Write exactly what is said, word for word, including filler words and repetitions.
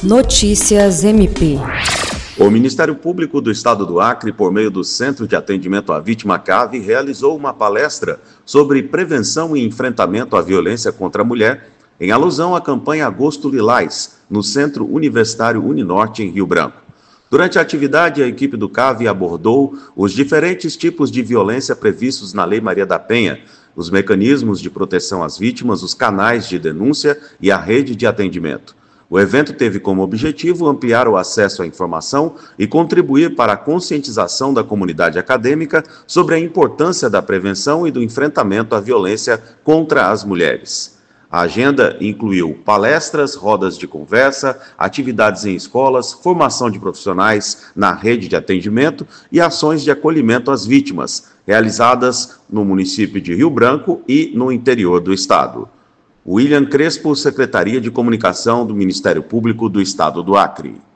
Notícias M P. O Ministério Público do Estado do Acre, por meio do Centro de Atendimento à Vítima C A V, realizou uma palestra sobre prevenção e enfrentamento à violência contra a mulher, em alusão à campanha Agosto Lilás, no Centro Universitário Uninorte, em Rio Branco. Durante a atividade, a equipe do C A V abordou os diferentes tipos de violência previstos na Lei Maria da Penha, os mecanismos de proteção às vítimas, os canais de denúncia e a rede de atendimento. O evento teve como objetivo ampliar o acesso à informação e contribuir para a conscientização da comunidade acadêmica sobre a importância da prevenção e do enfrentamento à violência contra as mulheres. A agenda incluiu palestras, rodas de conversa, atividades em escolas, formação de profissionais na rede de atendimento e ações de acolhimento às vítimas, realizadas no município de Rio Branco e no interior do estado. William Crespo, Secretaria de Comunicação do Ministério Público do Estado do Acre.